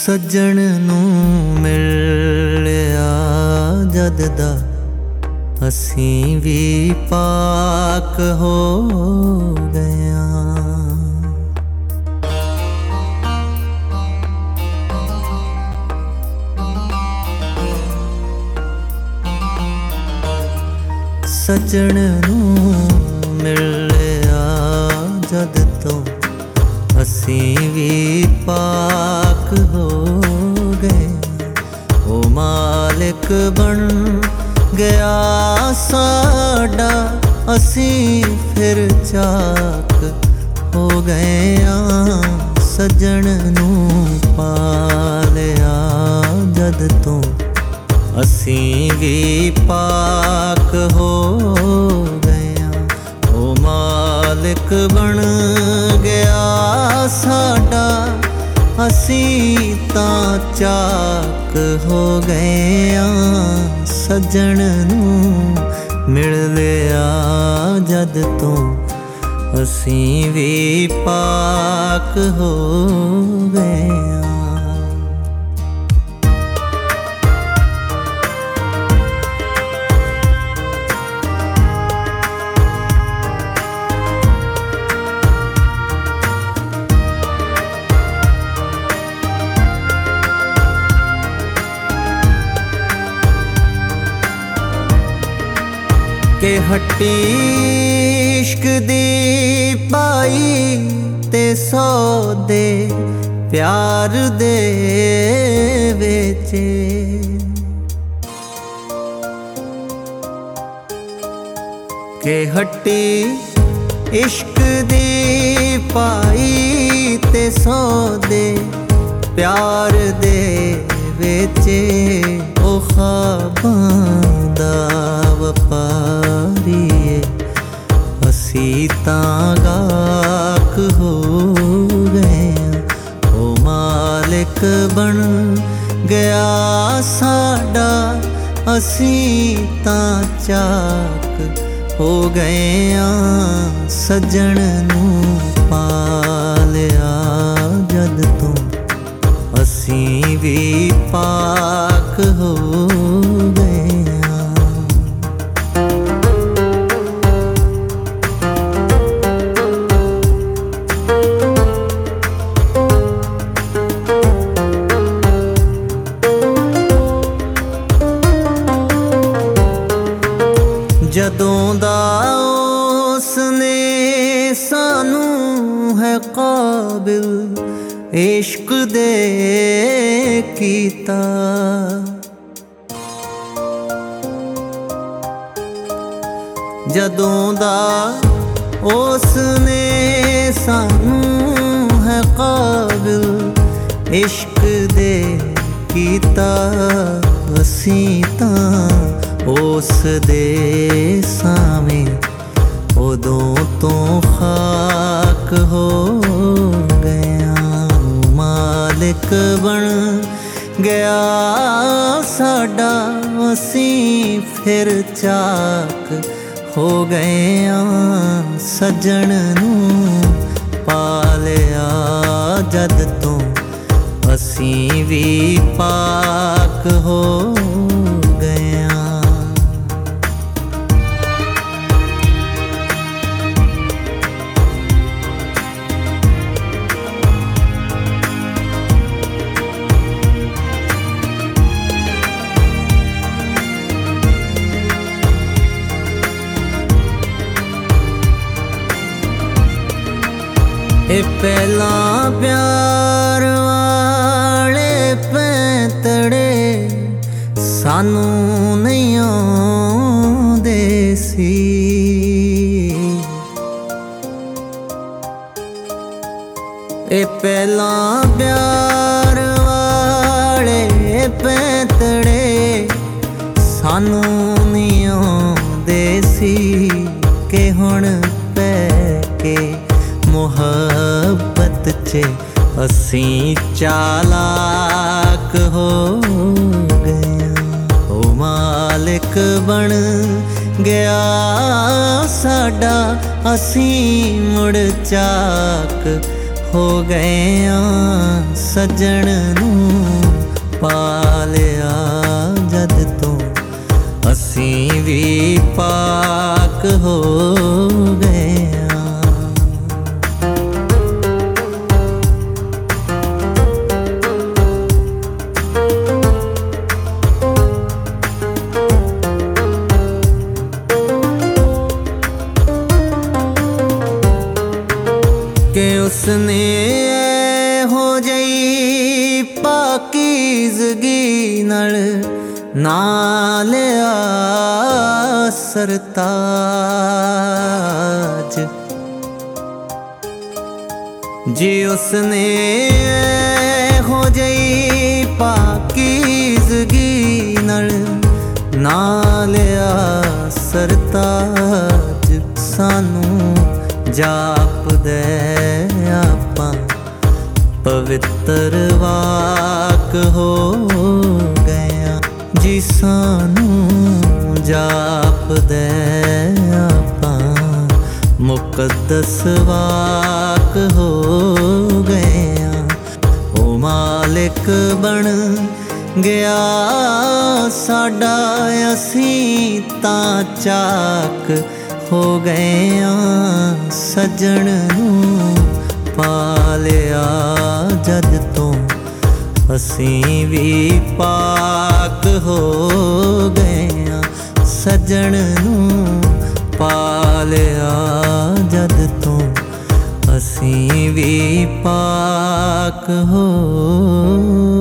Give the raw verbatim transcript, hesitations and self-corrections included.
ਸੱਜਣ ਨੂੰ ਮਿਲਿਆ ਜਦ ਦਾ ਅਸੀਂ ਵੀ ਪਾਕ ਹੋ ਗਏ। ਸੱਜਣ ਨੂੰ ਮਿਲਿਆ ਜਦ ਤੋਂ ਅਸੀਂ ਵੀ ਪਾਕ ਹੋ ਗਏ। ਉਹ ਮਾਲਿਕ ਬਣ ਗਿਆ ਸਾਡਾ, ਅਸੀਂ ਫਿਰ ਚਾਕ ਹੋ ਗਏ ਆਂ। ਸੱਜਣ ਨੂੰ ਪਾਲਿਆ ਜਦ ਤੋਂ ਅਸੀਂ ਵੀ ਪਾਕ ਹੋ ਗਏ ਆਂ। ਉਹ ਮਾਲਿਕ ਬਣ ਗਿਆ ਸਾਡਾ, ਅਸੀਂ ਤਾਂ ਚਾਕ ਹੋ ਗਏ ਆਂ। ਸੱਜਣ ਨੂੰ ਮਿਲ ਲਿਆ ਜਦ ਤੋਂ ਅਸੀਂ ਵੀ ਪਾਕ ਹੋ ਗਏ ਆਂ। ਕਿ ਹੱਟੀ ਇਸ਼ਕ ਦੀ ਪਾਈ ਤੇ ਸੌਦੇ ਪਿਆਰ ਦੇ ਵੇਚੇ। ਕਿ ਹੱਟੀ ਇਸ਼ਕ ਦੀ ਪਾਈ ਤੇ ਸੌਦੇ ਪਿਆਰ ਦੇ ਵੇਚੇ। ਉਹ ਖ਼ਾਬਾਂ ਦਾ ਵਪਾਰੀਏ, ਅਸੀਂ ਤਾਂ ਗਾਹਕ ਹੋ ਗਏ ਆਂ। ਉਹ ਮਾਲਿਕ ਬਣ ਗਿਆ ਸਾਡਾ, ਅਸੀਂ ਤਾਂ ਚਾਕ ਹੋ ਗਏ ਆਂ। ਸੱਜਣ ਨੂੰ ਪਾਲਿਆ ਜਦ ਤੋਂ ਅਸੀਂ ਵੀ ਪਾਕ ਹੋ ਗਏ ਆਂ। ਜਦੋਂ ਦਾ ਉਸਨੇ ਸਾਨੂੰ ਹੈ ਕਾਬਿਲ ਇਸ਼ਕ ਦੇ ਕੀਤਾ, ਜਦੋਂ ਦਾ ਉਸਨੇ ਸਾਨੂੰ ਹੈ ਕਾਬਿਲ ਇਸ਼ਕ ਦੇ ਕੀਤਾ। ਅਸੀਂ ਤਾਂ ਉਸ ਦੇ ਸਾਵੇਂ ਉਦੋਂ ਤੋਂ ਖਾਕ ਹੋ ਗਏ ਆਂ। ਮਾਲਿਕ ਬਣ ਗਿਆ ਸਾਡਾ, ਅਸੀਂ ਫਿਰ ਚਾਕ ਹੋ ਗਏ ਆਂ। ਸੱਜਣ ਨੂੰ ਪਾਲਿਆ ਜਦ ਤੋਂ ਅਸੀਂ ਵੀ ਪਾਕ ਹੋ ਗਏ ਆਂ। ਇਹ ਪਹਿਲਾਂ ਪਿਆਰ ਵਾਲੇ ਪੈਂਤੜੇ ਸਾਨੂੰ ਨਹੀਂ ਆਉਂਦੇ ਸੀ। ਇਹ ਪਹਿਲਾਂ ਪਿਆਰ ਵਾਲੇ ਪੈਂਤੜੇ ਸਾਨੂੰ ਨਹੀਂ ਆਉਂਦੇ ਸੀ। ਕਿ ਹੁਣ ਪੈ ਕੇ ਮੁਹੱਬਤ 'ਚ ਅਸੀਂ ਚਾਲਾਕ ਹੋ ਗਏ ਆਂ। ਉਹ ਮਾਲਿਕ ਬਣ ਗਿਆ ਸਾਡਾ, ਅਸੀਂ ਮੁੜ ਚਾਕ ਹੋ ਗਏ ਆਂ। ਸੱਜਣ ਨੂੰ ਪਾ ਲਿਆ ਜਦ ਤੋਂ ਅਸੀਂ ਵੀ ਪਾਕ ਹੋ ਗਏ ਆਂ। ਕਿ ਉਸਨੇ ਇਹੋ ਜਿਹੀ ਪਾਕੀਜ਼ਗੀ ਨਾਲ ਨਾ ਲਿਆ ਸਰਤਾਜ, ਜੀ ਉਸਨੇ ਇਹੋ ਜਿਹੀ ਪਾਕੀਜ਼ਗੀ ਨਾਲ ਨਾ ਲਿਆ ਸਰਤਾਜ, ਸਾਨੂੰ ਜਾਪਦੇ ਆਪਾਂ ਪਵਿੱਤਰ ਵਾਕ ਹੋ ਗਏ, ਜੀ ਸਾਨੂੰ ਜਾਪਦੇ ਆਪਾਂ ਮੁਕੱਦਸ ਵਾਕ ਹੋ ਗਏ ਆਂ। ਉਹ ਮਾਲਿਕ ਬਣ ਗਿਆ ਸਾਡਾ, ਅਸੀਂ ਤਾਂ ਚਾਕ ਹੋ ਗਏ ਆਂ। ਸੱਜਣ ਨੂੰ ਪਾ ਲਿਆ ਜਦ ਤੋਂ ਅਸੀਂ ਵੀ ਪਾਕ ਹੋ ਗਏ ਆਂ। ਸੱਜਣ ਨੂੰ ਪਾ ਲਿਆ ਜਦ ਤੋਂ ਅਸੀਂ ਵੀ ਪਾਕ ਹੋ